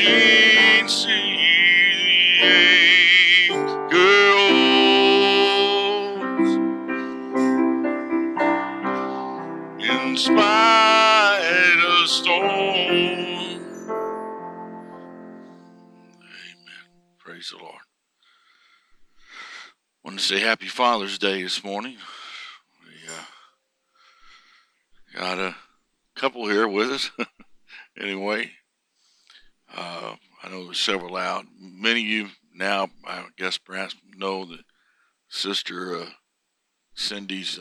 machine see the angels in spite of storm. Amen. Praise the Lord. I want to say Happy Father's Day this morning. We got a couple here with us. Anyway, I know there's several out. Many of you now, I guess, perhaps know that Sister Cindy's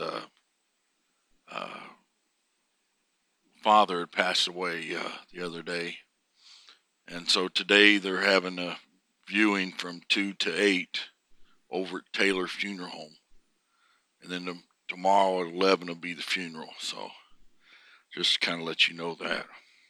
father had passed away the other day. And so today they're having a viewing from 2 to 8 over at Taylor Funeral Home. And then tomorrow at 11 will be the funeral. So just to kind of let you know that.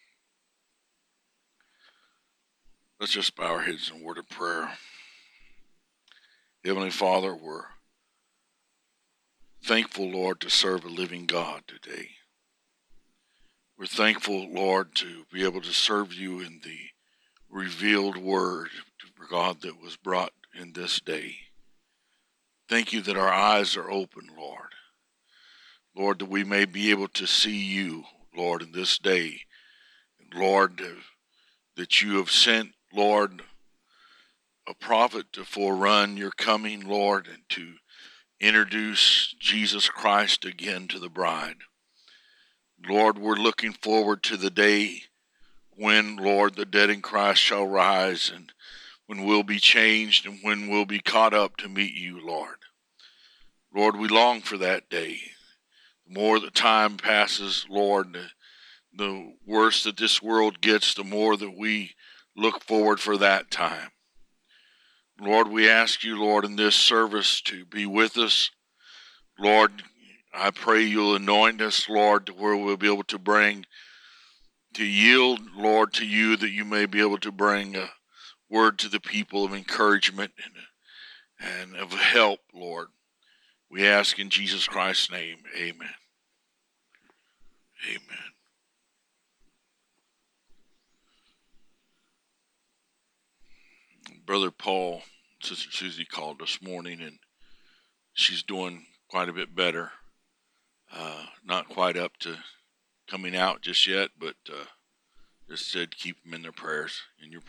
Let's just bow our heads in a word of prayer. Heavenly Father, we're thankful, Lord, to serve a living God today. We're thankful, Lord, to be able to serve you in the revealed word, God, that was brought in this day. Thank you that our eyes are open, Lord. Lord, that we may be able to see you, Lord, in this day. Lord, that you have sent, Lord, a prophet to forerun your coming, Lord, and to introduce Jesus Christ again to the bride. Lord, we're looking forward to the day when, Lord, the dead in Christ shall rise, and when we'll be changed and when we'll be caught up to meet you, Lord. Lord, we long for that day. The more the time passes, Lord, the worse that this world gets, the more that we look forward for that time. Lord, we ask you, Lord, in this service to be with us. Lord, I pray you'll anoint us, Lord, to where we'll be able to yield, Lord, to you, that you may be able to bring a word to the people of encouragement and of help, Lord. We ask in Jesus Christ's name, amen. Amen. Brother Paul, Sister Susie called this morning, and she's doing quite a bit better. Not quite up to coming out just yet, but just said keep them in your prayers.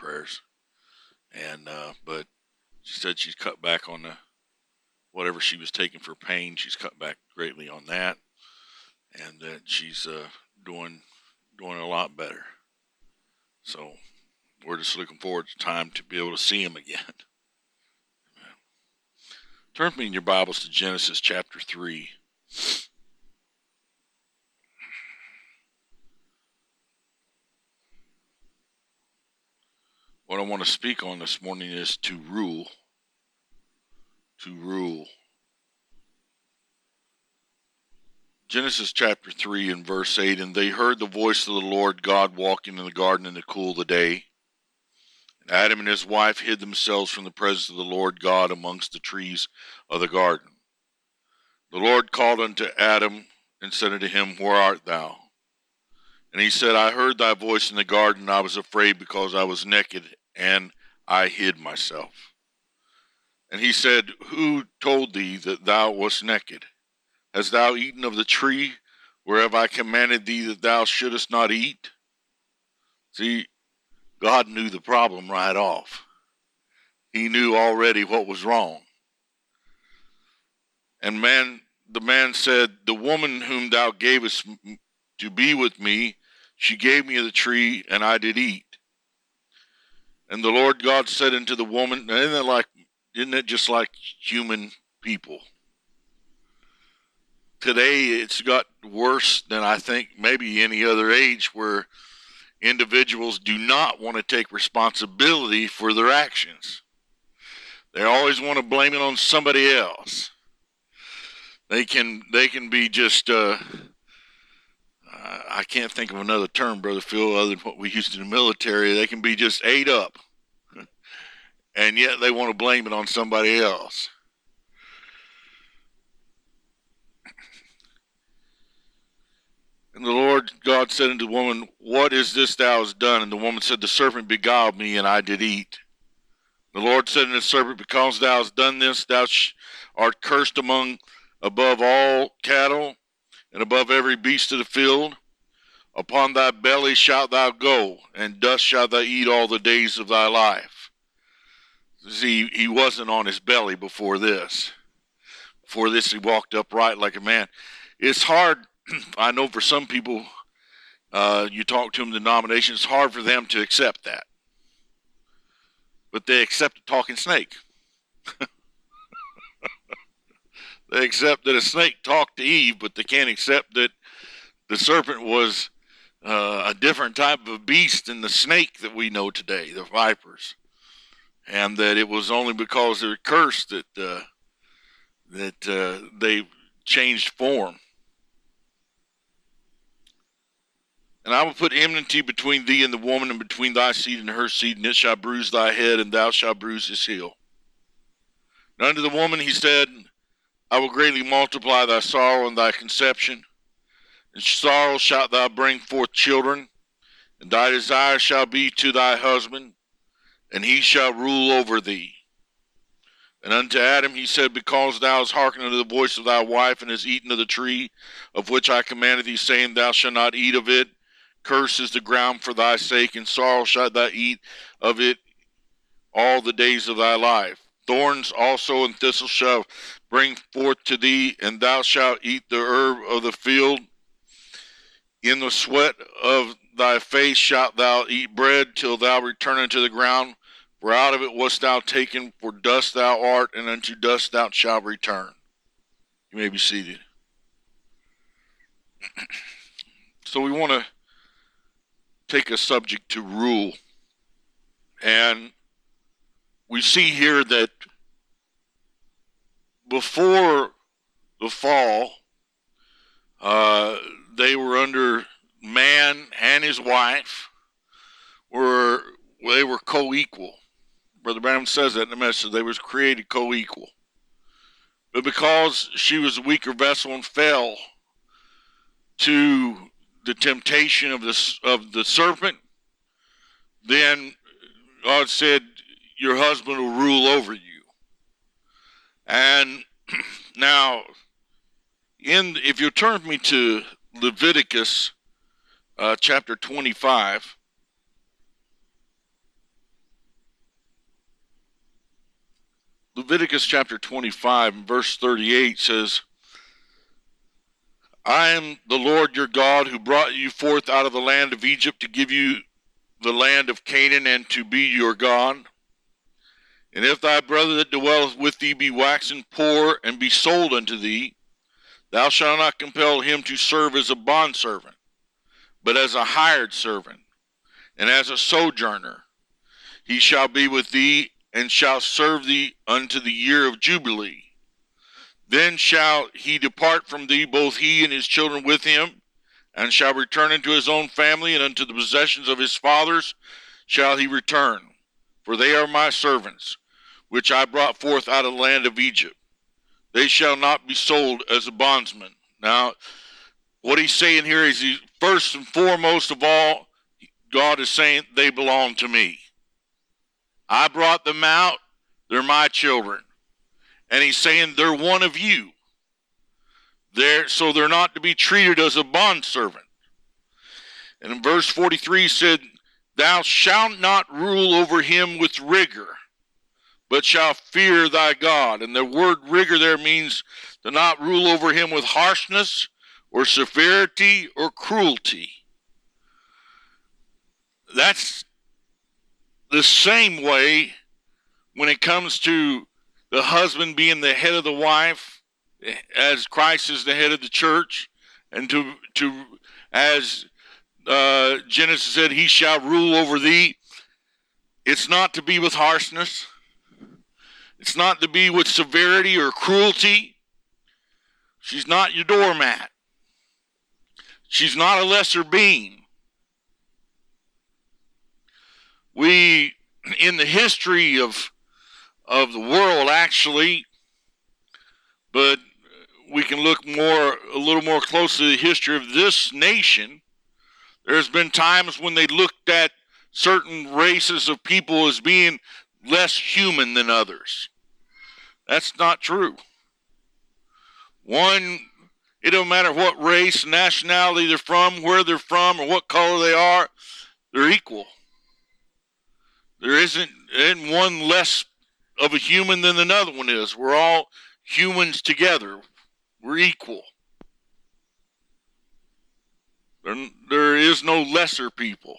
And but she said she's cut back on whatever she was taking for pain. She's cut back greatly on that, and that she's doing a lot better. So we're just looking forward to time to be able to see him again. Turn with me in your Bibles to Genesis chapter 3. What I want to speak on this morning is to rule. To rule. Genesis chapter 3 and verse 8, and they heard the voice of the Lord God walking in the garden in the cool of the day. And Adam and his wife hid themselves from the presence of the Lord God amongst the trees of the garden. The Lord called unto Adam and said unto him, Where art thou? And he said, I heard thy voice in the garden, and I was afraid because I was naked, and I hid myself. And he said, Who told thee that thou wast naked? Hast thou eaten of the tree whereof I commanded thee that thou shouldest not eat? See, God knew the problem right off. He knew already what was wrong. And the man said, The woman whom thou gavest to be with me, she gave me of the tree, and I did eat. And the Lord God said unto the woman, isn't it just like human people? Today it's got worse than I think maybe any other age, where individuals do not want to take responsibility for their actions. They always want to blame it on somebody else. They can be just, I can't think of another term, Brother Phil, other than what we used in the military. They can be just ate up. And yet they want to blame it on somebody else. And the Lord God said unto the woman, What is this thou hast done? And the woman said, The serpent beguiled me, and I did eat. The Lord said unto the serpent, Because thou hast done this, thou art cursed above all cattle, and above every beast of the field. Upon thy belly shalt thou go, and dust shalt thou eat all the days of thy life. See, he wasn't on his belly before this. Before this, he walked upright like a man. It's hard, I know for some people, you talk to them denominations, it's hard for them to accept that. But they accept a talking snake. They accept that a snake talked to Eve, but they can't accept that the serpent was a different type of beast than the snake that we know today, the vipers. And that it was only because they were cursed that they changed form. And I will put enmity between thee and the woman, and between thy seed and her seed, and it shall bruise thy head, and thou shalt bruise his heel. And unto the woman he said, I will greatly multiply thy sorrow and thy conception. In sorrow shalt thou bring forth children, and thy desire shall be to thy husband, and he shall rule over thee. And unto Adam he said, Because thou hast hearkened unto the voice of thy wife, and hast eaten of the tree of which I commanded thee, saying, Thou shalt not eat of it, cursed is the ground for thy sake, and sorrow shalt thou eat of it all the days of thy life. Thorns also and thistles shall bring forth to thee, and thou shalt eat the herb of the field. In the sweat of thy face shalt thou eat bread, till thou return unto the ground, for out of it wast thou taken, for dust thou art, and unto dust thou shalt return. You may be seated. So we want to take a subject to rule. And we see here that before the fall, they were under man and his wife they were co-equal. Brother Branham says that in the message. They was created co-equal. But because she was a weaker vessel and fell to the temptation of the serpent, then God said, your husband will rule over you. And now, if you turn with me to Leviticus chapter 25, Leviticus chapter 25 verse 38 says, I am the Lord your God who brought you forth out of the land of Egypt to give you the land of Canaan and to be your God. And if thy brother that dwelleth with thee be waxen poor and be sold unto thee, thou shalt not compel him to serve as a bondservant, but as a hired servant, and as a sojourner. He shall be with thee, and shall serve thee unto the year of Jubilee. Then shall he depart from thee, both he and his children with him, and shall return unto his own family, and unto the possessions of his fathers shall he return. For they are my servants, which I brought forth out of the land of Egypt. They shall not be sold as a bondsman. Now, what he's saying here is, first and foremost of all, God is saying they belong to me. I brought them out. They're my children. And he's saying they're one of you. So they're not to be treated as a bondservant. And in verse 43 said, Thou shalt not rule over him with rigor, but shalt fear thy God. And the word rigor there means to not rule over him with harshness or severity or cruelty. That's the same way when it comes to the husband being the head of the wife, as Christ is the head of the church, and as Genesis said, he shall rule over thee. It's not to be with harshness. It's not to be with severity or cruelty. She's not your doormat. She's not a lesser being. We, in the history of the world, actually, but we can look a little more closely at the history of this nation, there's been times when they looked at certain races of people as being less human than others. That's not true. One, it don't matter what race, nationality they're from, where they're from, or what color they are, they're equal. There isn't one less of a human than another one is. We're all humans together. We're equal. There is no lesser people.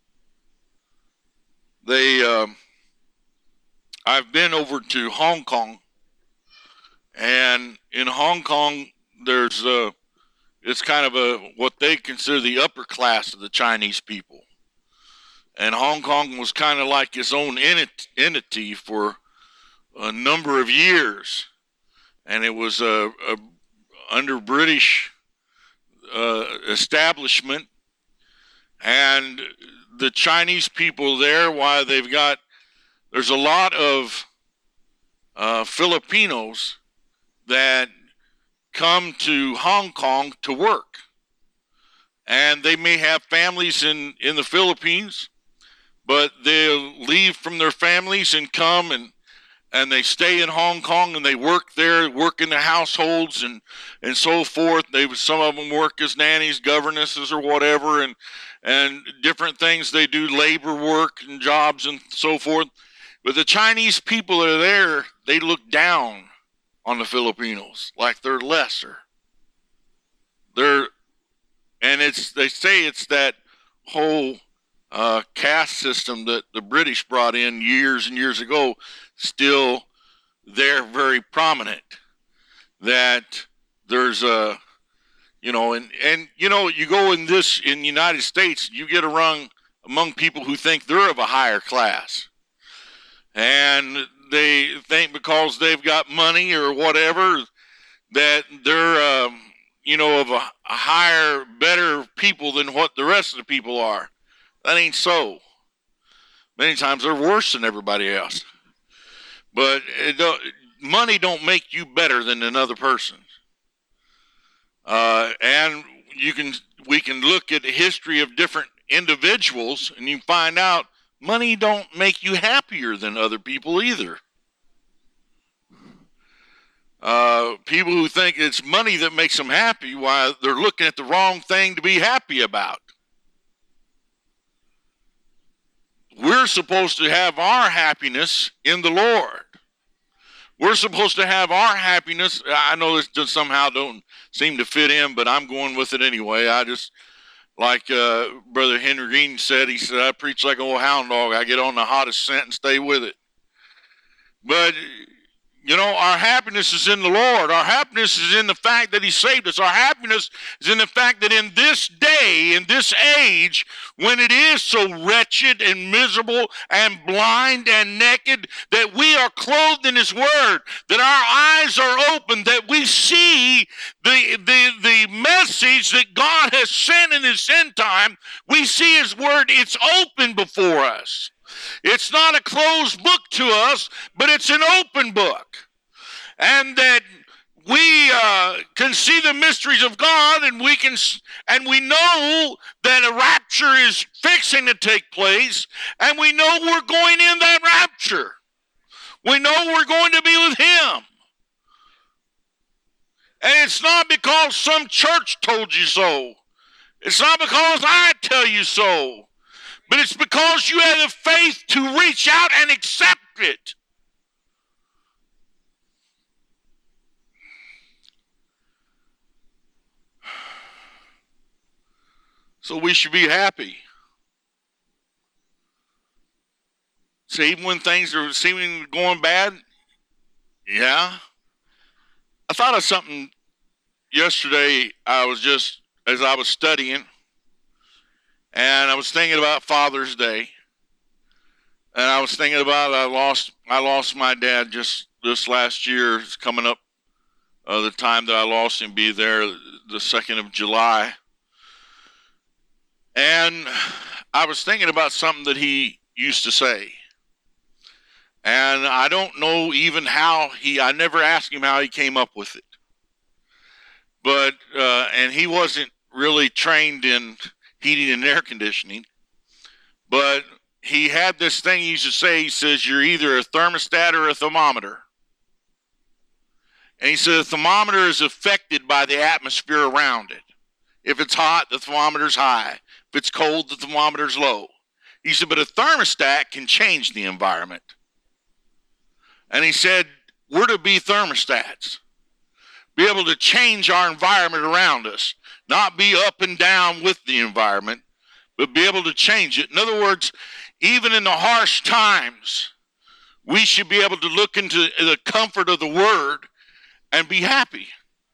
I've been over to Hong Kong, and in Hong Kong, there's it's kind of what they consider the upper class of the Chinese people. And Hong Kong was kind of like its own entity for a number of years. And it was under British establishment. And the Chinese people there, there's a lot of Filipinos that come to Hong Kong to work. And they may have families in the Philippines, but they'll leave from their families and come and they stay in Hong Kong and they work there, work in the households and so forth. Some of them work as nannies, governesses, or whatever, and different things. They do labor work and jobs and so forth. But the Chinese people that are there, they look down on the Filipinos like they're lesser. They say it's that whole caste system that the British brought in years and years ago, still there, very prominent. That there's you go in the United States, you get among people who think they're of a higher class, and they think because they've got money or whatever that they're of a higher, better people than what the rest of the people are. That ain't so. Many times they're worse than everybody else. But money don't make you better than another person. And we can look at the history of different individuals, and you find out money don't make you happier than other people either. People who think it's money that makes them happy, why they're looking at the wrong thing to be happy about. We're supposed to have our happiness in the Lord. We're supposed to have our happiness. I know this just somehow don't seem to fit in, but I'm going with it anyway. I just, like Brother Henry Green said, he said, I preach like an old hound dog. I get on the hottest scent and stay with it. But our happiness is in the Lord. Our happiness is in the fact that He saved us. Our happiness is in the fact that in this day, in this age, when it is so wretched and miserable and blind and naked, that we are clothed in His Word, that our eyes are open, that we see the message that God has sent in this end time. We see His Word. It's open before us. It's not a closed book to us, but it's an open book. And that we can see the mysteries of God, and we know that a rapture is fixing to take place, and we know we're going in that rapture. We know we're going to be with Him. And it's not because some church told you so. It's not because I tell you so. But it's because you have the faith to reach out and accept it. So we should be happy. So even when things are seeming going bad, yeah. I thought of something yesterday. As I was studying, and I was thinking about Father's Day, and I was thinking about I lost my dad just this last year. It's coming up the time that I lost him, be there the 2nd of July. And I was thinking about something that he used to say. And I don't know even I never asked him how he came up with it. and he wasn't really trained in heating and air conditioning, but he had this thing he used to say. He says, you're either a thermostat or a thermometer. And he said the thermometer is affected by the atmosphere around it. If it's hot, the thermometer's high. If it's cold, the thermometer's low. He said, but a thermostat can change the environment. And he said, we're to be thermostats. Be able to change our environment around us. Not be up and down with the environment, but be able to change it. In other words, even in the harsh times, we should be able to look into the comfort of the Word and be happy.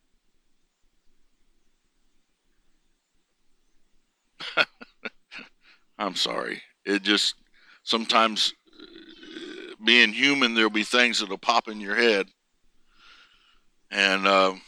I'm sorry. It just, sometimes being human, there'll be things that'll pop in your head. And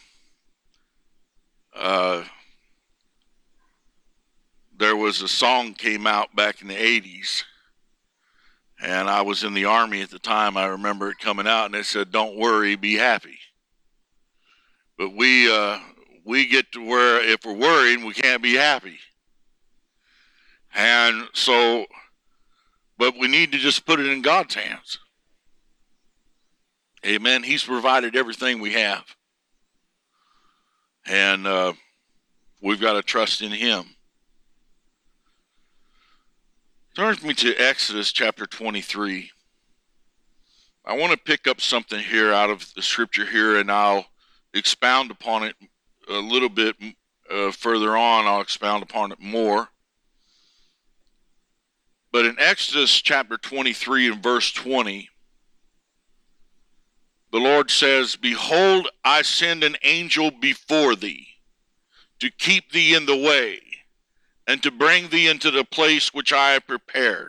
there was a song came out back in the 80s, and I was in the Army at the time. I remember it coming out, and it said, don't worry, be happy. But we get to where if we're worried, we can't be happy. And so, but we need to just put it in God's hands. Amen. He's provided everything we have. And we've got to trust in Him. Turn with me to Exodus chapter 23. I want to pick up something here out of the scripture here, and I'll expound upon it a little bit further on. I'll expound upon it more. But in Exodus chapter 23 and verse 20, the Lord says, behold, I send an angel before thee to keep thee in the way and to bring thee into the place which I have prepared.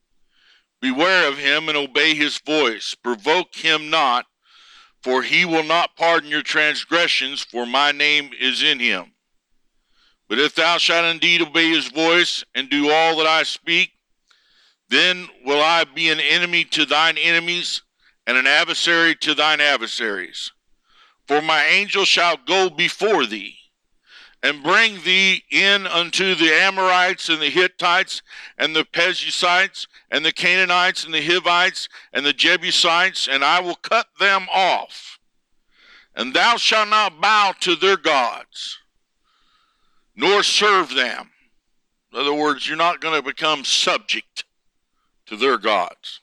Beware of him and obey his voice. Provoke him not, for he will not pardon your transgressions, for my name is in him. But if thou shalt indeed obey his voice and do all that I speak, then will I be an enemy to thine enemies and an adversary to thine adversaries. For my angel shall go before thee, and bring thee in unto the Amorites and the Hittites and the Perizzites and the Canaanites and the Hivites and the Jebusites, and I will cut them off. And thou shalt not bow to their gods, nor serve them. In other words, you're not going to become subject to their gods,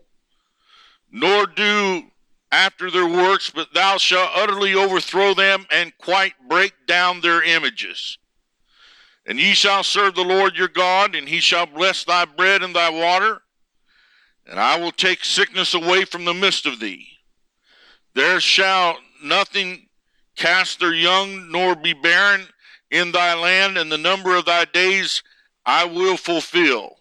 nor do after their works, but thou shalt utterly overthrow them and quite break down their images. And ye shall serve the Lord your God, and he shall bless thy bread and thy water, and I will take sickness away from the midst of thee. There shall nothing cast their young, nor be barren in thy land, and the number of thy days I will fulfill.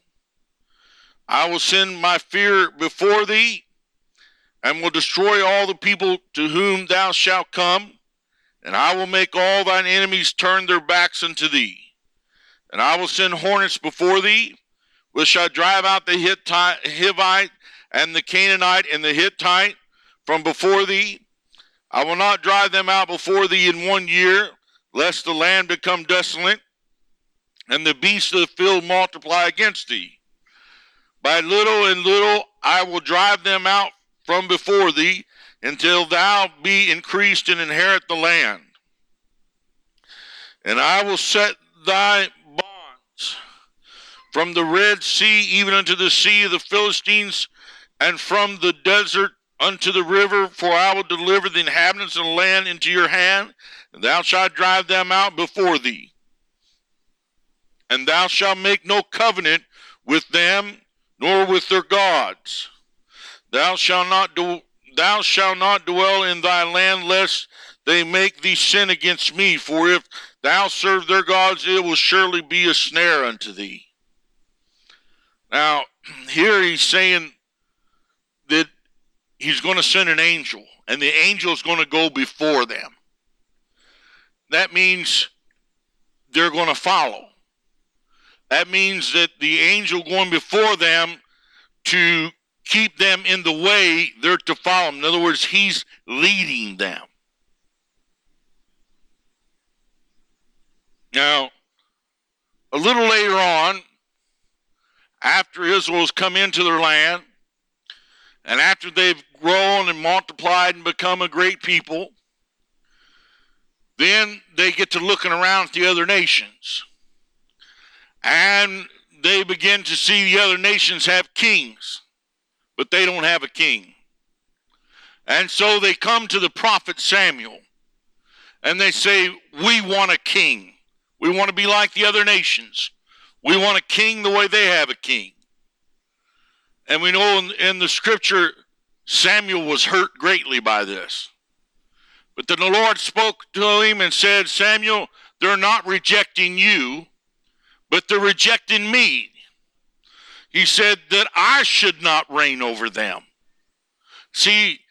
I will send my fear before thee, and will destroy all the people to whom thou shalt come, and I will make all thine enemies turn their backs unto thee. And I will send hornets before thee, which shall drive out the Hivite and the Canaanite and the Hittite from before thee. I will not drive them out before thee in 1 year, lest the land become desolate, and the beasts of the field multiply against thee. By little and little I will drive them out from before thee, until thou be increased and inherit the land. And I will set thy bonds from the Red Sea even unto the sea of the Philistines, and from the desert unto the river, for I will deliver the inhabitants of the land into your hand, and thou shalt drive them out before thee. And thou shalt make no covenant with them, nor with their gods. Thou shalt not dwell in thy land, lest they make thee sin against me. For if thou serve their gods, it will surely be a snare unto thee. Now, here he's saying that he's going to send an angel, and the angel is going to go before them. That means they're going to follow. That means that the angel going before them to keep them in the way, they're to follow him. In other words, he's leading them. Now, a little later on, after Israel's come into their land, and after they've grown and multiplied and become a great people, then they get to looking around at the other nations. And they begin to see the other nations have kings, but they don't have a king. And so they come to the prophet Samuel, and they say, we want a king. We want to be like the other nations. We want a king the way they have a king. And we know in the scripture, Samuel was hurt greatly by this. But then the Lord spoke to him and said, Samuel, they're not rejecting you, but they're rejecting me. He said that I should not reign over them. See,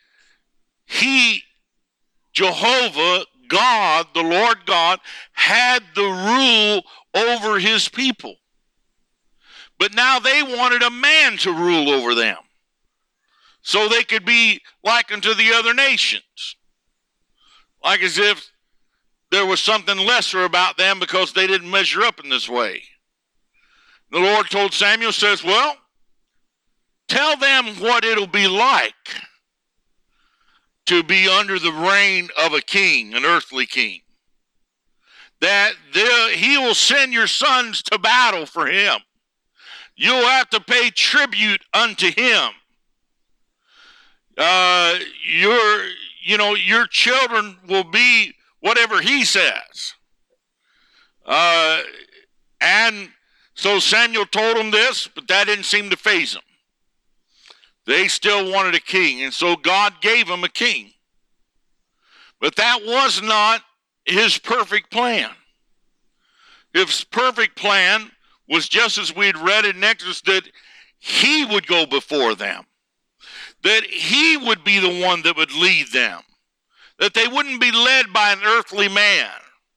Jehovah, God, the Lord God, had the rule over his people. But now they wanted a man to rule over them, so they could be like unto the other nations. Like as if there was something lesser about them because they didn't measure up in this way. The Lord told Samuel, says, well, tell them what it'll be like to be under the reign of a king, an earthly king. That he will send your sons to battle for him. You'll have to pay tribute unto him. Your children will be whatever he says. And so Samuel told them this, but that didn't seem to faze them. They still wanted a king, and so God gave them a king. But that was not his perfect plan. His perfect plan was just as we had read in Exodus, that he would go before them, that he would be the one that would lead them, that they wouldn't be led by an earthly man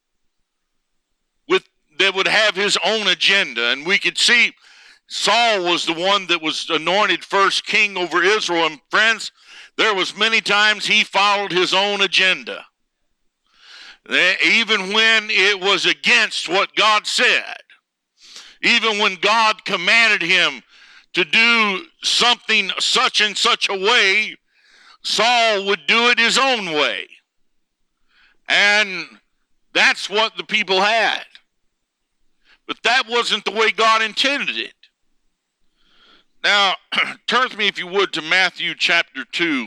that would have his own agenda. And we could see Saul was the one that was anointed first king over Israel. And friends, there was many times he followed his own agenda, even when it was against what God said. Even when God commanded him to do something such and such a way, Saul would do it his own way. And that's what the people had. But that wasn't the way God intended it. Now, turn with me, if you would, to Matthew chapter 2.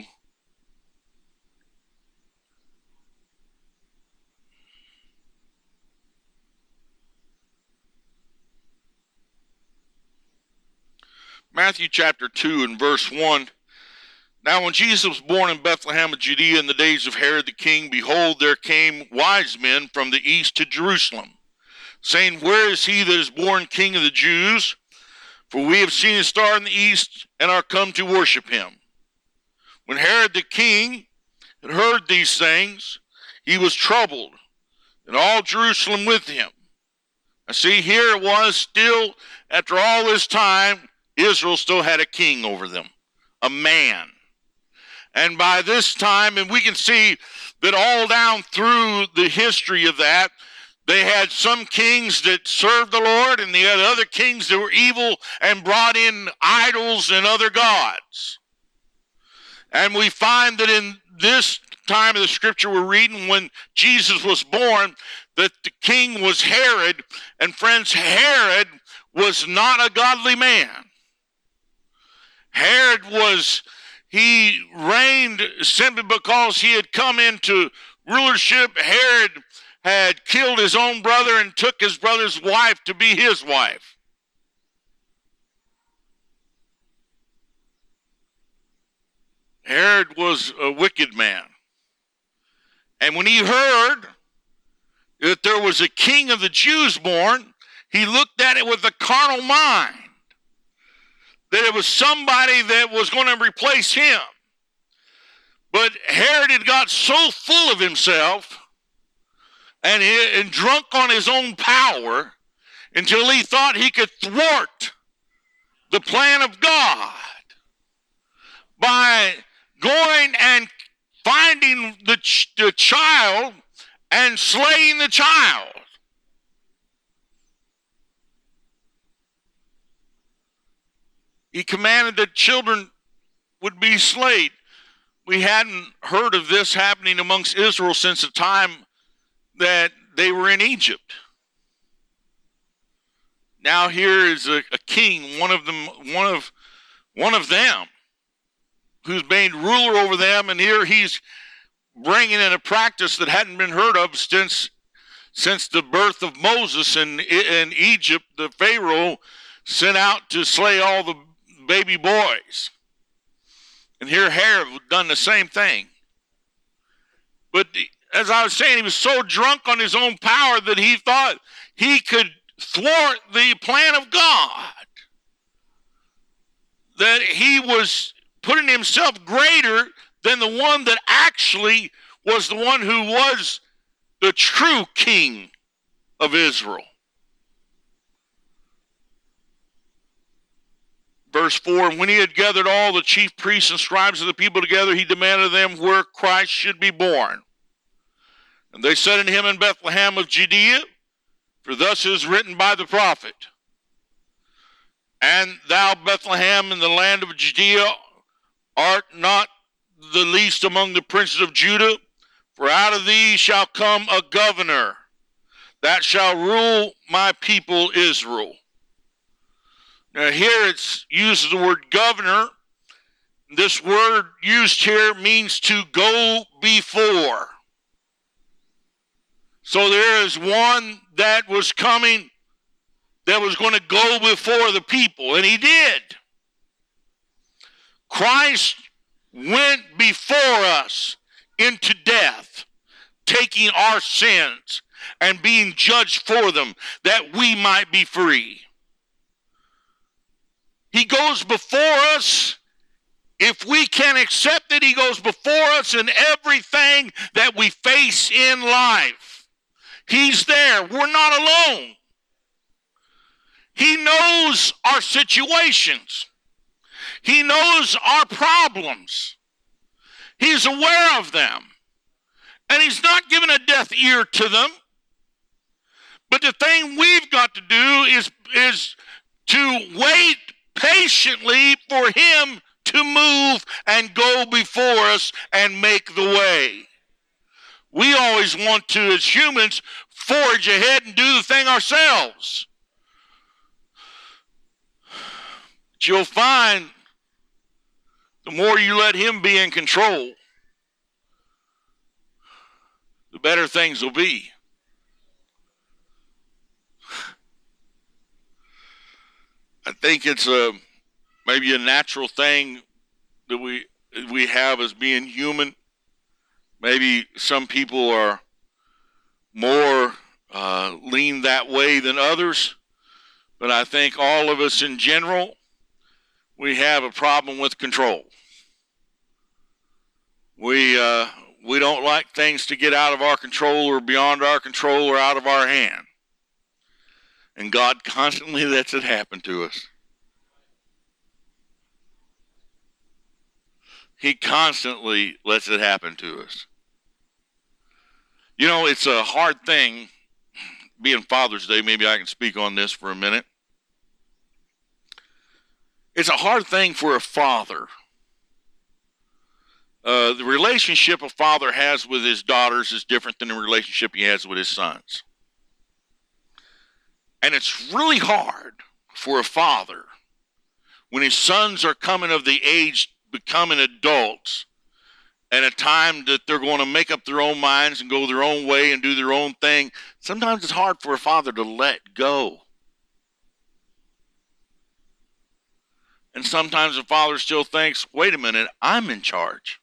Matthew chapter 2 and verse 1. Now when Jesus was born in Bethlehem of Judea in the days of Herod the king, behold, there came wise men from the east to Jerusalem, saying, where is he that is born King of the Jews? For we have seen his star in the east, and are come to worship him. When Herod the king had heard these things, he was troubled, and all Jerusalem with him. I see, here it was still, after all this time, Israel still had a king over them, a man. And by this time, and we can see that all down through the history of that, they had some kings that served the Lord, and they had other kings that were evil and brought in idols and other gods. And we find that in this time of the scripture we're reading, when Jesus was born, that the king was Herod. And friends, Herod was not a godly man. Herod he reigned simply because he had come into rulership. Herod had killed his own brother and took his brother's wife to be his wife. Herod was a wicked man. And when he heard that there was a king of the Jews born, he looked at it with a carnal mind, that it was somebody that was going to replace him. But Herod had got so full of himself and drunk on his own power until he thought he could thwart the plan of God by going and finding the child and slaying the child. He commanded that children would be slain. We hadn't heard of this happening amongst Israel since the time that they were in Egypt. Now here is a king, one of them, who's made ruler over them, and here he's bringing in a practice that hadn't been heard of since the birth of Moses in Egypt. The Pharaoh sent out to slay all the baby boys. And here Herod done the same thing. But as I was saying, he was so drunk on his own power that he thought he could thwart the plan of God. That he was putting himself greater than the one that actually was the one who was the true king of Israel. Verse 4, and when he had gathered all the chief priests and scribes of the people together, he demanded of them where Christ should be born. And they said unto him, in Bethlehem of Judea, for thus is written by the prophet, and thou, Bethlehem, in the land of Judea, art not the least among the princes of Judah, for out of thee shall come a governor that shall rule my people Israel. Now here it uses the word governor. This word used here means to go before. So there is one that was coming that was going to go before the people, and he did. Christ went before us into death, taking our sins and being judged for them, that we might be free. He goes before us. If we can accept it, he goes before us in everything that we face in life. He's there. We're not alone. He knows our situations. He knows our problems. He's aware of them. And he's not giving a deaf ear to them. But the thing we've got to do is to wait patiently for him to move and go before us and make the way. We always want to, as humans, forge ahead and do the thing ourselves. But you'll find the more you let him be in control, the better things will be. I think it's maybe a natural thing that we have as being human. Maybe some people are more lean that way than others, but I think all of us in general, we have a problem with control. We don't like things to get out of our control or beyond our control or out of our hand. And God constantly lets it happen to us. He constantly lets it happen to us. You know, it's a hard thing, being Father's Day, maybe I can speak on this for a minute. It's a hard thing for a father. The relationship a father has with his daughters is different than the relationship he has with his sons. And it's really hard for a father when his sons are coming of the age, becoming adults, and a time that they're going to make up their own minds and go their own way and do their own thing. Sometimes it's hard for a father to let go. And sometimes a father still thinks, wait a minute, I'm in charge.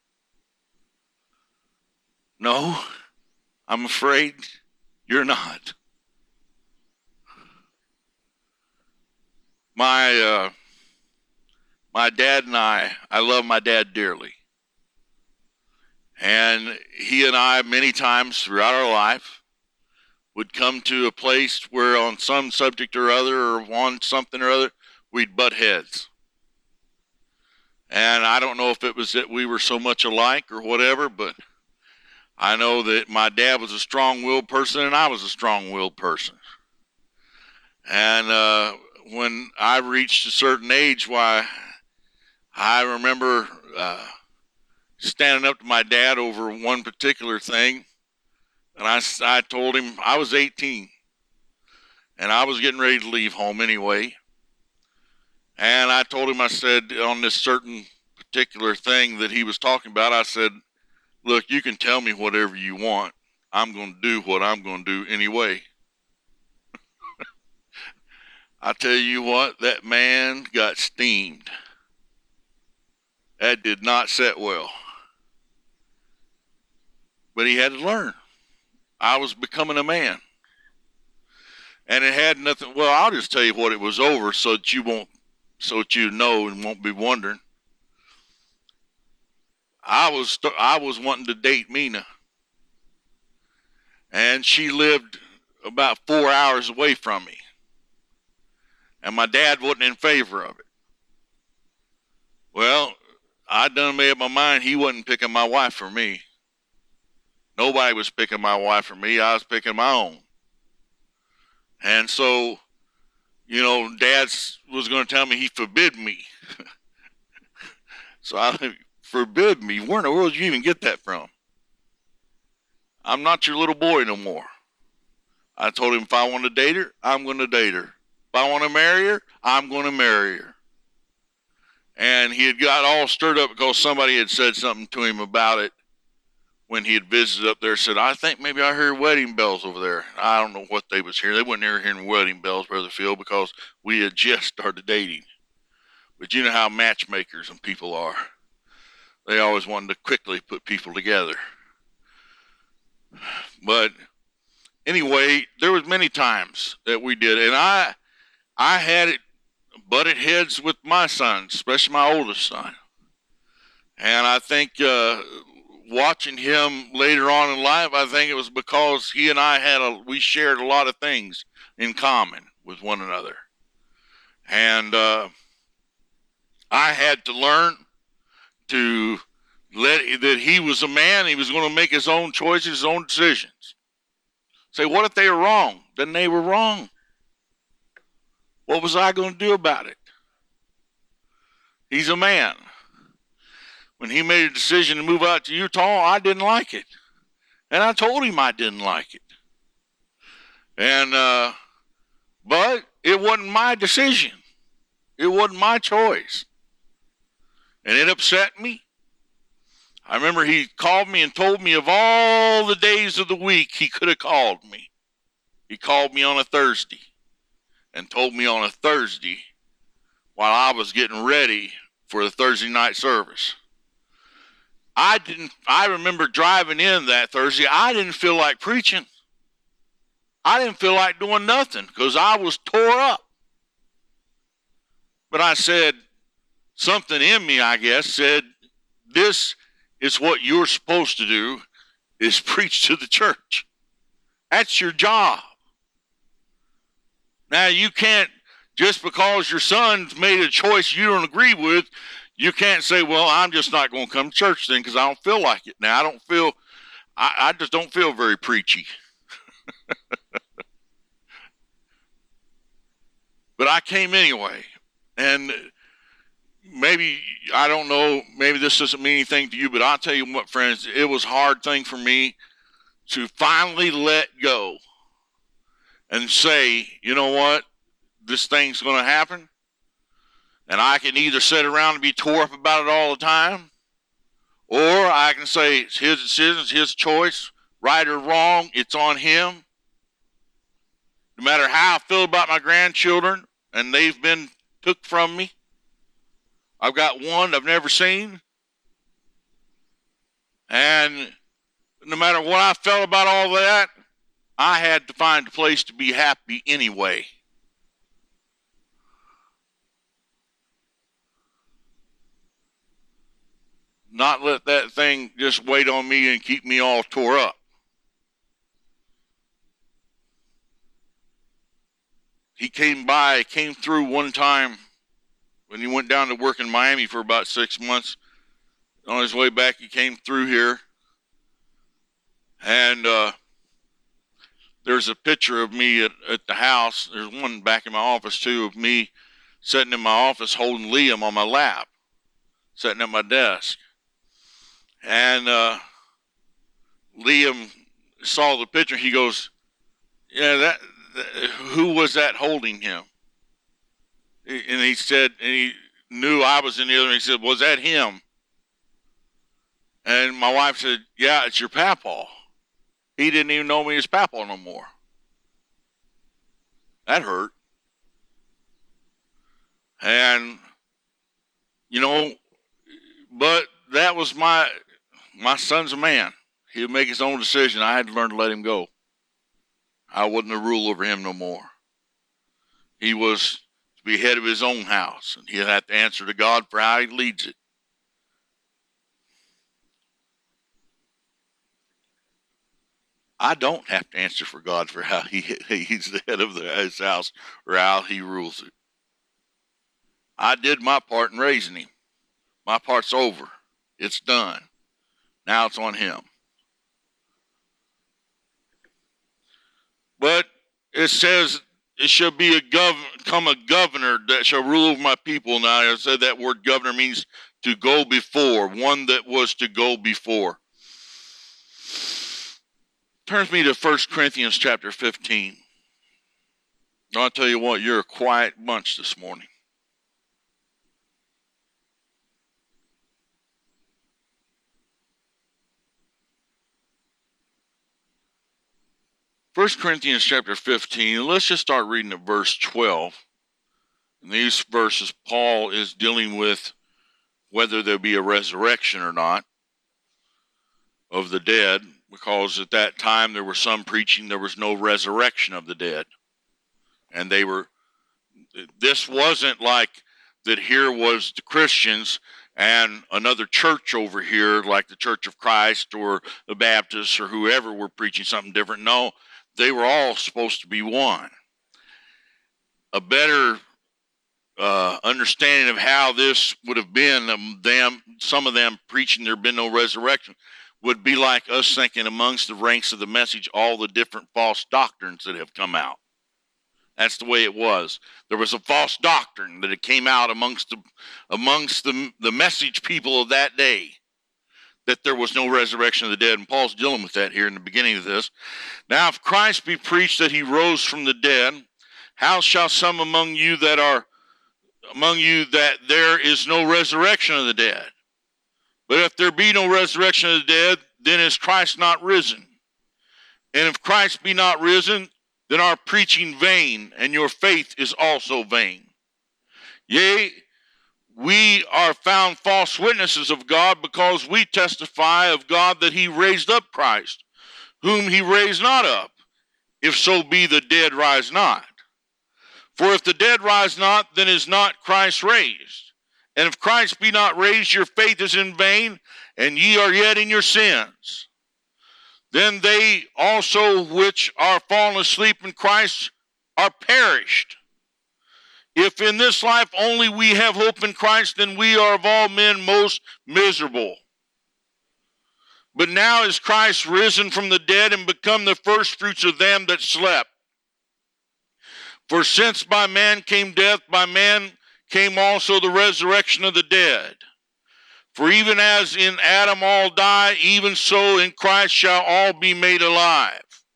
No, I'm afraid you're not. My dad and I love my dad dearly. And he and I, many times throughout our life, would come to a place where on some subject or other, or on something or other, we'd butt heads. And I don't know if it was that we were so much alike or whatever, but I know that my dad was a strong-willed person and I was a strong-willed person. And when I reached a certain age, why, I remember standing up to my dad over one particular thing, and I told him I was 18, and I was getting ready to leave home anyway. And I told him, I said, on this certain particular thing that he was talking about, I said, look, you can tell me whatever you want. I'm going to do what I'm going to do anyway. I tell you what, that man got steamed. That did not set well. But he had to learn. I was becoming a man. And it had nothing, well, I'll just tell you what it was over so that you know and won't be wondering. I was wanting to date Mina. And she lived about 4 hours away from me. And my dad wasn't in favor of it. Well, I done made up my mind he wasn't picking my wife for me. Nobody was picking my wife for me. I was picking my own. And so, Dad was going to tell me he forbid me. So I forbid me. Where in the world did you even get that from? I'm not your little boy no more. I told him if I want to date her, I'm going to date her. If I want to marry her, I'm going to marry her. And he had got all stirred up because somebody had said something to him about it when he had visited up there. Said, I think maybe I heard wedding bells over there. I don't know what they was hearing. They wasn't hearing wedding bells, Brother Phil, because we had just started dating. But you know how matchmakers and people are. They always wanted to quickly put people together. But anyway, there was many times that we did, and I had it butted heads with my son, especially my oldest son. And I think watching him later on in life, I think it was because he and I we shared a lot of things in common with one another. And I had to learn to that he was a man. He was going to make his own choices, his own decisions. Say, what if they were wrong? Then they were wrong. What was I going to do about it? He's a man. When he made a decision to move out to Utah, I didn't like it. And I told him I didn't like it. And, but it wasn't my decision. It wasn't my choice. And it upset me. I remember he called me and told me of all the days of the week he could have called me. He called me on a Thursday and told me on a Thursday while I was getting ready for the Thursday night service. I remember driving in that Thursday. I didn't feel like preaching. I didn't feel like doing nothing because I was tore up. But I said, something in me, I guess, said, this is what you're supposed to do, is preach to the church. That's your job. Now, you can't, just because your son's made a choice you don't agree with, you can't say, well, I'm just not going to come to church then because I don't feel like it. Now, I just don't feel very preachy. But I came anyway. And maybe, I don't know, maybe this doesn't mean anything to you, but I'll tell you what, friends, it was a hard thing for me to finally let go and say, you know what, this thing's going to happen, and I can either sit around and be tore up about it all the time, or I can say it's his decision, it's his choice, right or wrong, it's on him. No matter how I feel about my grandchildren, and they've been took from me, I've got one I've never seen. And no matter what I felt about all that, I had to find a place to be happy anyway. Not let that thing just wait on me and keep me all tore up. He came through one time when he went down to work in Miami for about 6 months. On his way back, he came through here. And there's a picture of me at the house. There's one back in my office too of me sitting in my office holding Liam on my lap, sitting at my desk. And Liam saw the picture. He goes, yeah, that who was that holding him? And he said, and he knew I was in the other room. He said, was that him? And my wife said, yeah, it's your papaw. He didn't even know me as papaw no more. That hurt. And, you know, but that was my son's a man. He would make his own decision. I had to learn to let him go. I wasn't to rule over him no more. He was to be head of his own house, and he'll have to answer to God for how he leads it. I don't have to answer for God for how he's the head of his house or how he rules it. I did my part in raising him. My part's over. It's done. Now it's on him. But it says it shall be come a governor that shall rule over my people. Now I said that word governor means to go before, one that was to go before. Turn with me to 1 Corinthians chapter 15. I'll tell you what, you're a quiet bunch this morning. First Corinthians chapter 15, let's just start reading at verse 12. In these verses, Paul is dealing with whether there be a resurrection or not of the dead, because at that time there were some preaching there was no resurrection of the dead. And this wasn't like that here was the Christians and another church over here, like the Church of Christ or the Baptists or whoever were preaching something different. No, they were all supposed to be one. A better understanding of how this would have been, some of them preaching there been no resurrection, would be like us thinking amongst the ranks of the message all the different false doctrines that have come out. That's the way it was. There was a false doctrine that it came out amongst the message people of that day, that there was no resurrection of the dead. And Paul's dealing with that here in the beginning of this. Now, if Christ be preached that he rose from the dead, how shall some among you that there is no resurrection of the dead? But if there be no resurrection of the dead, then is Christ not risen? And if Christ be not risen, then our preaching vain, and your faith is also vain. Yea, we are found false witnesses of God, because we testify of God that he raised up Christ, whom he raised not up, if so be the dead rise not. For if the dead rise not, then is not Christ raised. And if Christ be not raised, your faith is in vain, and ye are yet in your sins. Then they also which are fallen asleep in Christ are perished. If in this life only we have hope in Christ, then we are of all men most miserable. But now is Christ risen from the dead and become the firstfruits of them that slept. For since by man came death, by man came also the resurrection of the dead. For even as in Adam all die, even so in Christ shall all be made alive.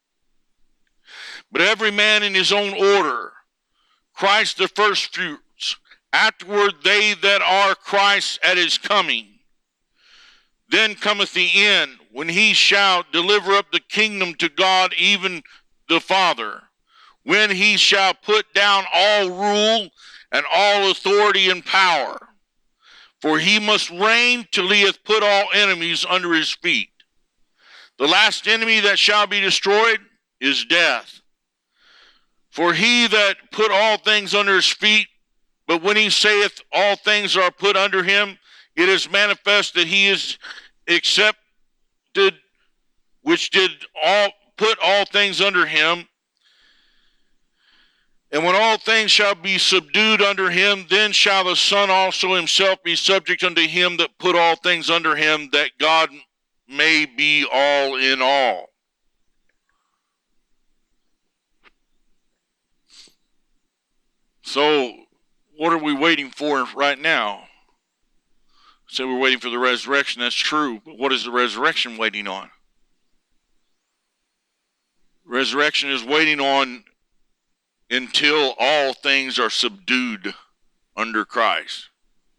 But every man in his own order, Christ the firstfruits, afterward they that are Christ at his coming. Then cometh the end, when he shall deliver up the kingdom to God, even the Father, when he shall put down all rule and all authority and power. For he must reign till he hath put all enemies under his feet. The last enemy that shall be destroyed is death. For he that put all things under his feet, but when he saith all things are put under him, it is manifest that he is accepted, which did put all things under him. And when all things shall be subdued under him, then shall the Son also himself be subject unto him that put all things under him, that God may be all in all. So what are we waiting for right now? So we're waiting for the resurrection. That's true. But what is the resurrection waiting on? Resurrection is waiting on until all things are subdued under Christ.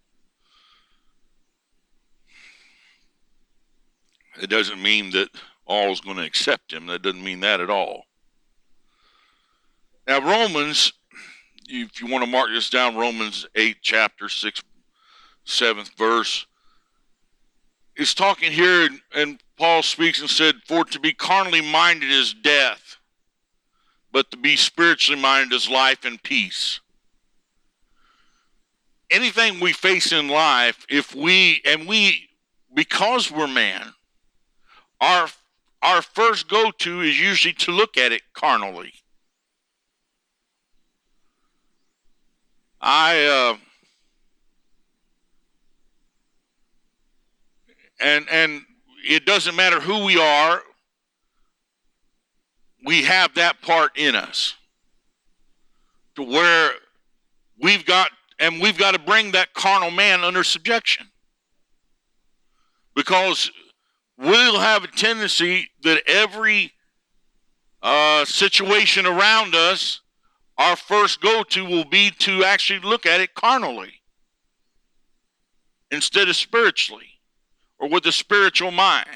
It doesn't mean that all is going to accept him. That doesn't mean that at all. Now, Romans, if you want to mark this down, Romans 8, chapter 6, 7th verse, is talking here, and Paul speaks and said, "For to be carnally minded is death, but to be spiritually minded is life and peace." Anything we face in life, because we're man, our first go-to is usually to look at it carnally. And it doesn't matter who we are, we have that part in us to where we've got to bring that carnal man under subjection, because we'll have a tendency that every situation around us, our first go-to will be to actually look at it carnally instead of spiritually, or with a spiritual mind.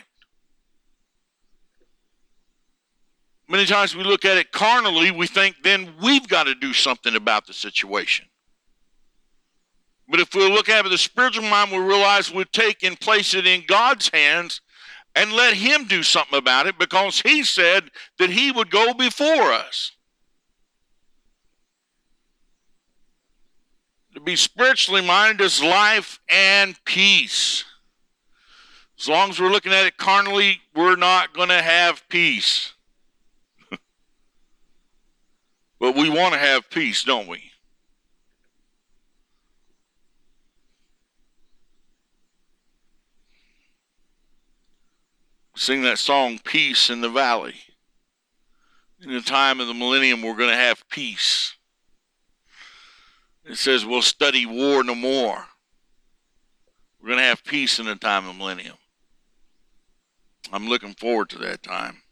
Many times we look at it carnally, we think then we've got to do something about the situation. But if we look at it with a spiritual mind, we realize we'll take and place it in God's hands and let him do something about it, because he said that he would go before us. To be spiritually minded is life and peace. As long as we're looking at it carnally, we're not going to have peace. But we want to have peace, don't we? Sing that song, "Peace in the Valley." In the time of the millennium, we're going to have peace. It says we'll study war no more. We're going to have peace in the time of the millennium. I'm looking forward to that time.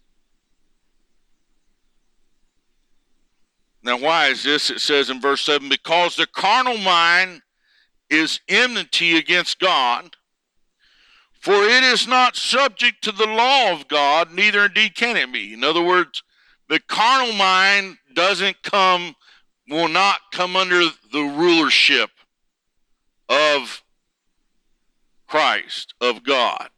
Now, why is this? It says in verse 7, "Because the carnal mind is enmity against God, for it is not subject to the law of God, neither indeed can it be." In other words, the carnal mind will not come under the rulership of Christ, of God.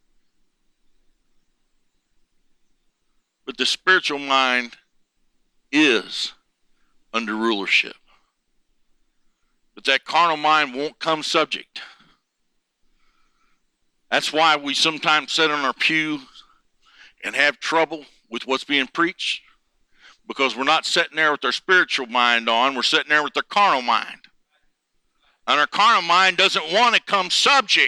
But the spiritual mind is under rulership. But that carnal mind won't come subject. That's why we sometimes sit on our pew and have trouble with what's being preached, because we're not sitting there with our spiritual mind on, we're sitting there with our carnal mind. And our carnal mind doesn't want to come subject.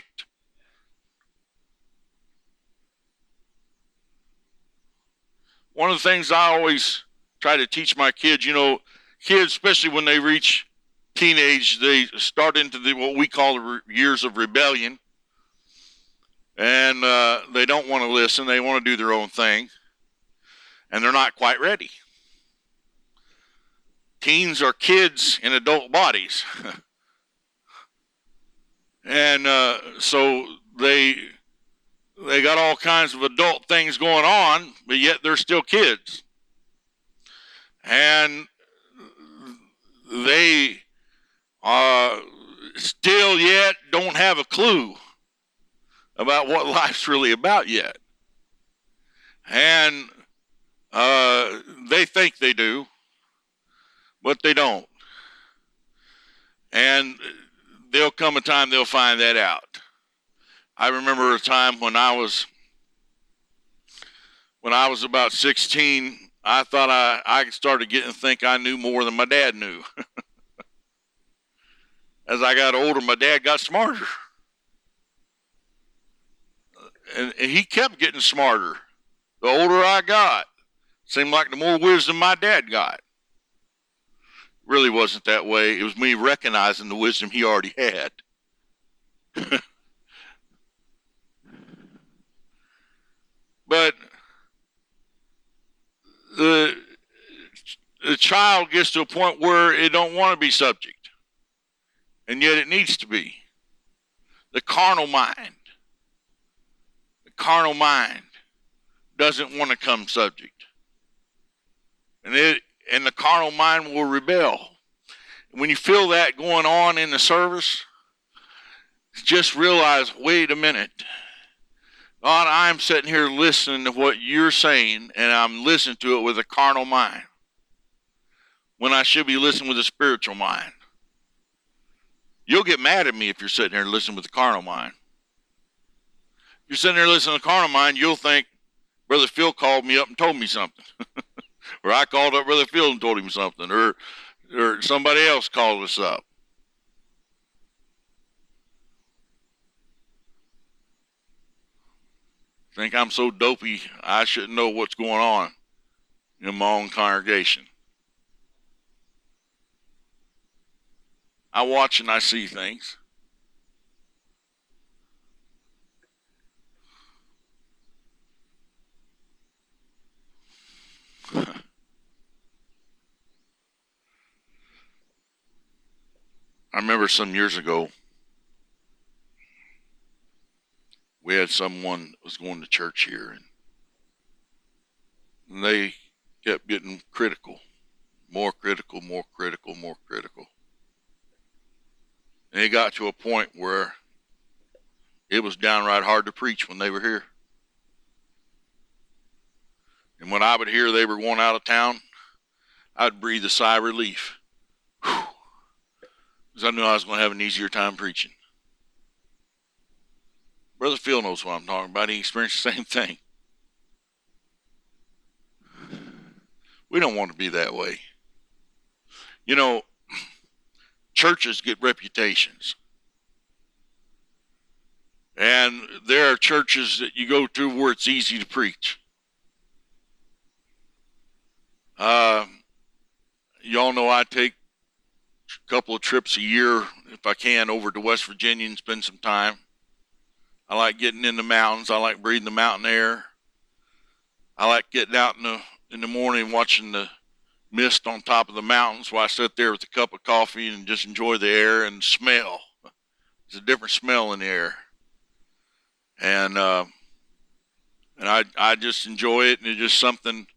One of the things I always try to teach my kids, kids, especially when they reach teenage, they start into what we call the years of rebellion. And they don't want to listen. They want to do their own thing. And they're not quite ready. Teens are kids in adult bodies. And so they got all kinds of adult things going on, but yet they're still kids. And they still yet don't have a clue about what life's really about yet. And they think they do, but they don't. And there'll come a time they'll find that out. I remember a time when I was about 16, I thought I started getting to think I knew more than my dad knew. As I got older, my dad got smarter. And he kept getting smarter. The older I got, seemed like the more wisdom my dad got. really wasn't that way. It was me recognizing the wisdom he already had. But the child gets to a point where it don't want to be subject, and yet it needs to be. The carnal mind doesn't want to come subject, and the carnal mind will rebel. When you feel that going on in the service, just realize, wait a minute, God, I'm sitting here listening to what you're saying, and I'm listening to it with a carnal mind, when I should be listening with a spiritual mind. You'll get mad at me if you're sitting there listening with a carnal mind. If you're sitting there listening to a carnal mind, you'll think, Brother Phil called me up and told me something. Or I called up Brother Phil and told him something. Or somebody else called us up. Think I'm so dopey I shouldn't know what's going on in my own congregation. I watch and I see things. I remember some years ago, we had someone that was going to church here, and they kept getting critical, more critical. And it got to a point where it was downright hard to preach when they were here. And when I would hear they were going out of town, I'd breathe a sigh of relief. Because I knew I was going to have an easier time preaching. Brother Phil knows what I'm talking about. He experienced the same thing. We don't want to be that way. You know, churches get reputations. And there are churches that you go to where it's easy to preach. Y'all know I take a couple of trips a year, if I can, over to West Virginia and spend some time. I like getting in the mountains. I like breathing the mountain air. I like getting out in the morning watching the mist on top of the mountains while I sit there with a cup of coffee and just enjoy the air and smell. There's a different smell in the air. And I just enjoy it, and it's just something,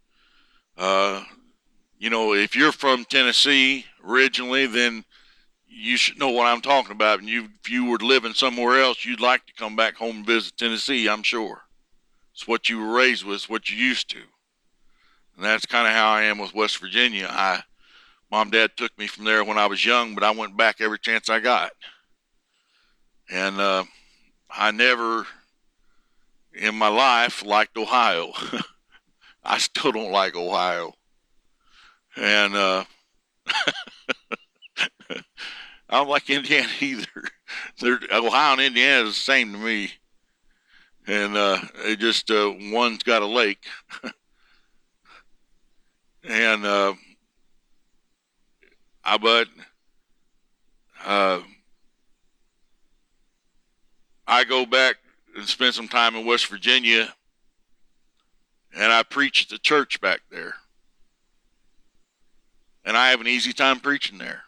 you know, if you're from Tennessee originally, then you should know what I'm talking about. And if you were living somewhere else, you'd like to come back home and visit Tennessee, I'm sure. It's what you were raised with, it's what you used to. And that's kind of how I am with West Virginia. Mom and Dad took me from there when I was young, but I went back every chance I got. And I never in my life liked Ohio. I still don't like Ohio. And I don't like Indiana either. Ohio and Indiana is the same to me. And it just, one's got a lake. And I go back and spend some time in West Virginia, and I preach at the church back there. And I have an easy time preaching there.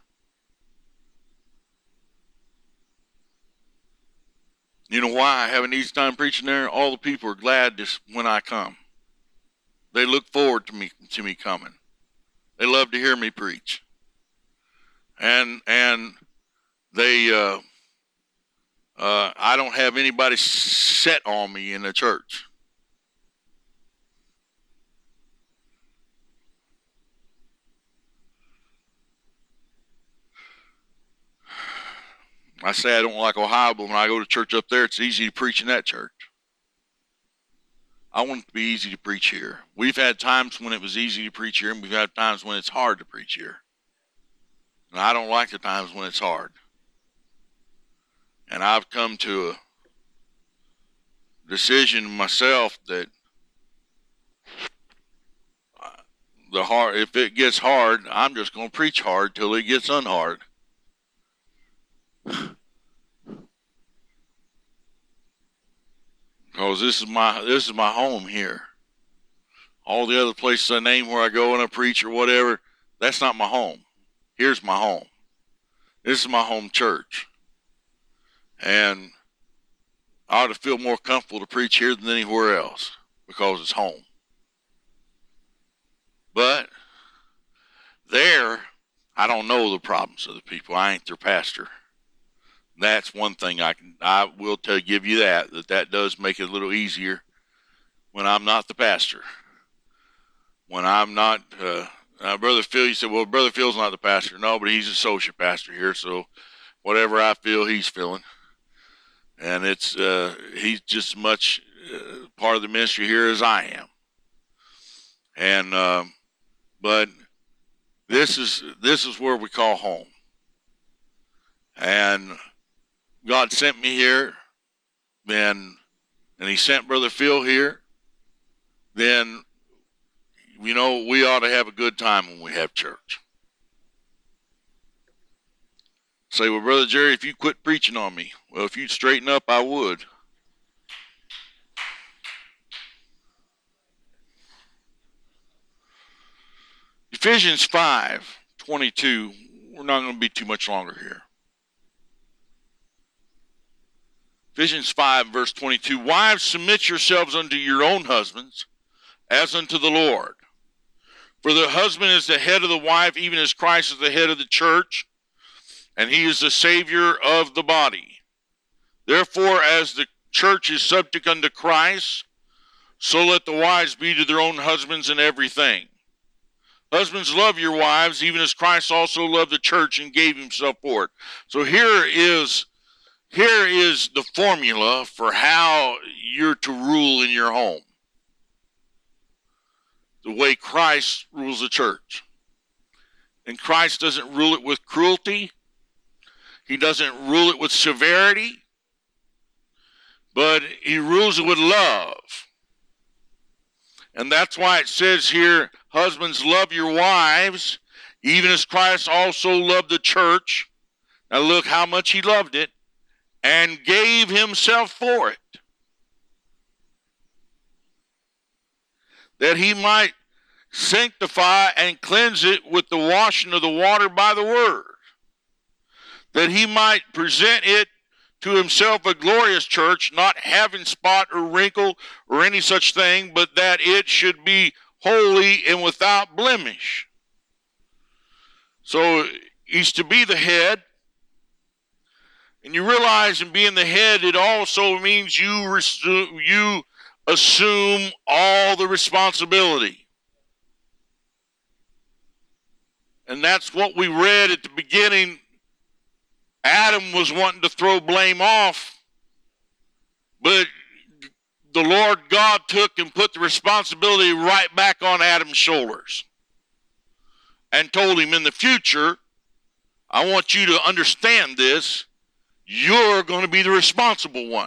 You know why I have an easy time preaching there? All the people are glad when I come. They look forward to me coming. They love to hear me preach. And they I don't have anybody set on me in the church. I say I don't like Ohio, but when I go to church up there, it's easy to preach in that church. I want it to be easy to preach here. We've had times when it was easy to preach here, and we've had times when it's hard to preach here. And I don't like the times when it's hard. And I've come to a decision myself that if it gets hard, I'm just going to preach hard till it gets unhard. Because this is my home here. All the other places I name where I go and I preach or whatever, that's not my home. Here's my home. This is my home church. And I ought to feel more comfortable to preach here than anywhere else because it's home. But there, I don't know the problems of the people. I ain't their pastor. That's one thing I will give you that does make it a little easier when I'm not the pastor. When I'm not, Brother Phil, you said, well, Brother Phil's not the pastor. No, but he's associate pastor here, so whatever I feel, he's feeling. And it's he's just as much part of the ministry here as I am. And but this is where we call home. And God sent me here, and he sent Brother Phil here, then, we ought to have a good time when we have church. Say, well, Brother Jerry, if you quit preaching on me, well, if you'd straighten up, I would. Ephesians 5:22, we're not going to be too much longer here. Ephesians 5, verse 22, wives, submit yourselves unto your own husbands, as unto the Lord. For the husband is the head of the wife, even as Christ is the head of the church, and he is the Savior of the body. Therefore, as the church is subject unto Christ, so let the wives be to their own husbands in everything. Husbands, love your wives, even as Christ also loved the church and gave himself for it. So here is the formula for how you're to rule in your home. The way Christ rules the church. And Christ doesn't rule it with cruelty. He doesn't rule it with severity. But he rules it with love. And that's why it says here, husbands, love your wives, even as Christ also loved the church. Now look how much he loved it. And gave himself for it, that he might sanctify and cleanse it with the washing of the water by the word, that he might present it to himself a glorious church, not having spot or wrinkle or any such thing, but that it should be holy and without blemish. So he's to be the head. And you realize in being the head, it also means you assume all the responsibility. And that's what we read at the beginning. Adam was wanting to throw blame off, but the Lord God took and put the responsibility right back on Adam's shoulders and told him, in the future, I want you to understand this. You're going to be the responsible one.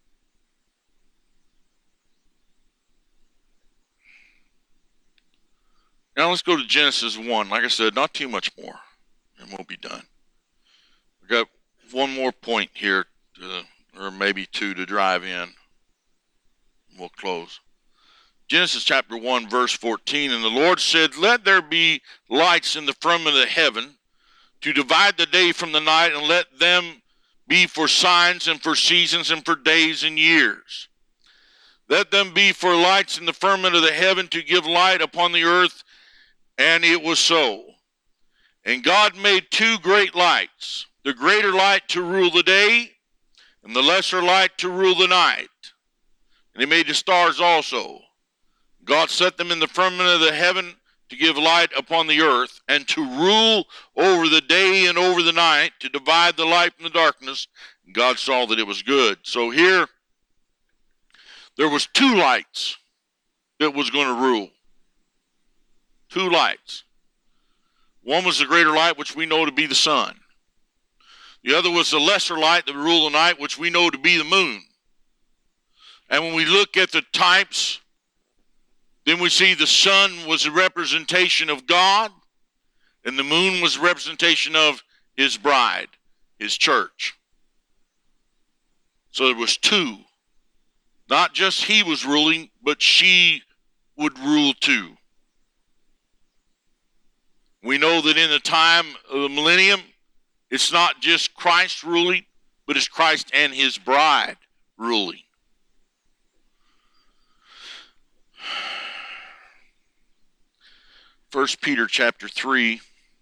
Now let's go to Genesis 1. Like I said, not too much more, and we'll be done. We've got one more point here, or maybe two, to drive in. We'll close. Genesis chapter 1, verse 14, and the Lord said, let there be lights in the firmament of heaven to divide the day from the night, and let them be for signs and for seasons and for days and years. Let them be for lights in the firmament of the heaven to give light upon the earth. And it was so. And God made two great lights, the greater light to rule the day, and the lesser light to rule the night. And he made the stars also. God set them in the firmament of the heaven to give light upon the earth, and to rule over the day and over the night, to divide the light from the darkness. And God saw that it was good. So here, there was two lights that was going to rule. Two lights. One was the greater light, which we know to be the sun. The other was the lesser light that ruled the night, which we know to be the moon. And when we look at the types Then we see the sun was a representation of God, and the moon was a representation of his bride, his church. So there was two. Not just he was ruling, but she would rule too. We know that in the time of the millennium, it's not just Christ ruling, but it's Christ and his bride ruling. First Peter chapter 3,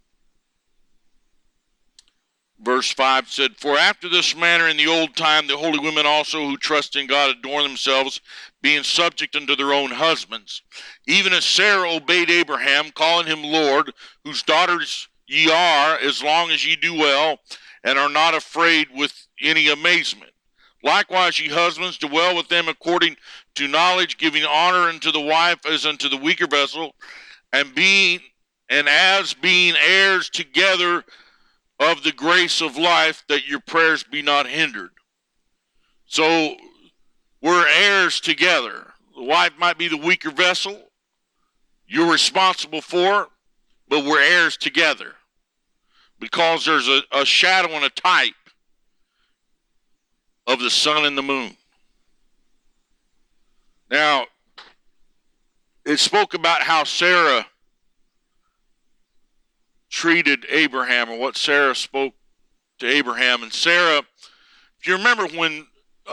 verse 5 said, "For after this manner in the old time the holy women also who trust in God adorn themselves, being subject unto their own husbands, even as Sarah obeyed Abraham, calling him Lord, whose daughters ye are, as long as ye do well, and are not afraid with any amazement. Likewise, ye husbands, dwell with them according to knowledge, giving honor unto the wife as unto the weaker vessel, and as being heirs together of the grace of life, that your prayers be not hindered." So we're heirs together. The wife might be the weaker vessel you're responsible for, but we're heirs together, because there's a shadow and a type of the sun and the moon. Now, it spoke about how Sarah treated Abraham, or what Sarah spoke to Abraham. And Sarah, if you remember when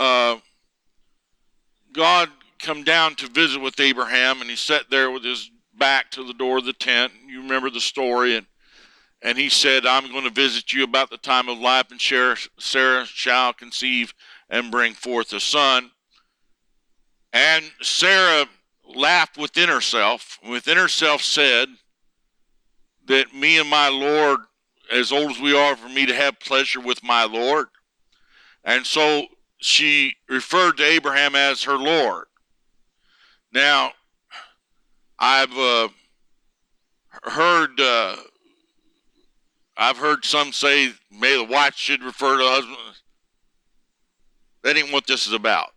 God come down to visit with Abraham, and he sat there with his back to the door of the tent. You remember the story, and he said, "I'm going to visit you about the time of life, and Sarah shall conceive and bring forth a son." And Sarah laughed within herself said that me and my Lord, as old as we are, for me to have pleasure with my Lord. And so she referred to Abraham as her Lord. Now, I've heard some say maybe the wife should refer to the husband. That ain't what this is about.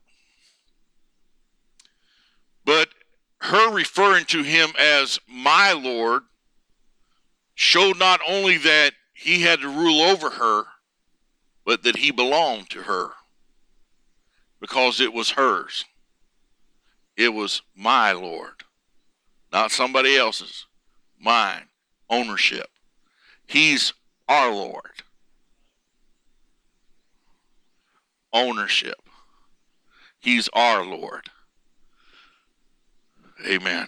But her referring to him as my Lord showed not only that he had to rule over her, but that he belonged to her, because it was hers. It was my Lord, not somebody else's. Mine. Ownership. He's our Lord. Ownership. He's our Lord. Amen.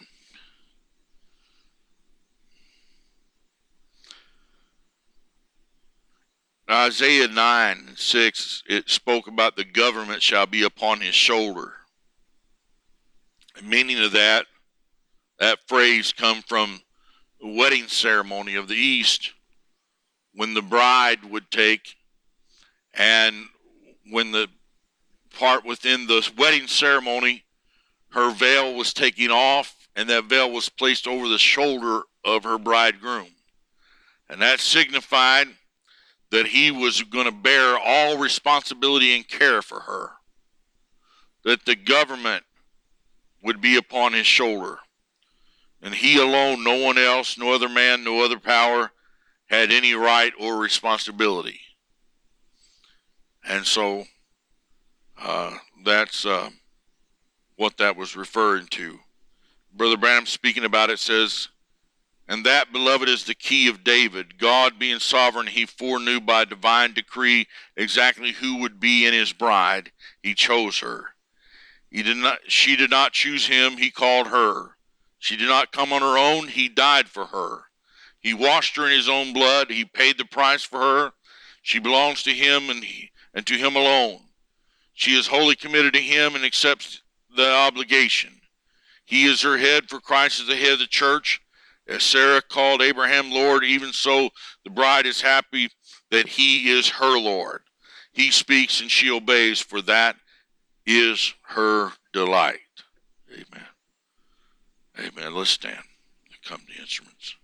Isaiah 9:6, it spoke about the government shall be upon his shoulder. The meaning of that phrase come from the wedding ceremony of the East, when the bride would take, and when the part within the wedding ceremony, her veil was taken off, and that veil was placed over the shoulder of her bridegroom. And that signified that he was going to bear all responsibility and care for her, that the government would be upon his shoulder, and he alone, no one else, no other man, no other power had any right or responsibility. And so that's what that was referring to. Brother Branham, speaking about it, says, "And that, beloved, is the key of David. God, being sovereign, he foreknew by divine decree exactly who would be in his bride. He chose her. She did not choose him, he called her. She did not come on her own, he died for her. He washed her in his own blood, he paid the price for her. She belongs to him and to him alone. She is wholly committed to him and accepts the obligation. He is her head, for Christ is the head of the church. As Sarah called Abraham Lord, even so the bride is happy that he is her Lord. He speaks and she obeys, for that is her delight." Amen. Amen. Let's stand and come to the instruments.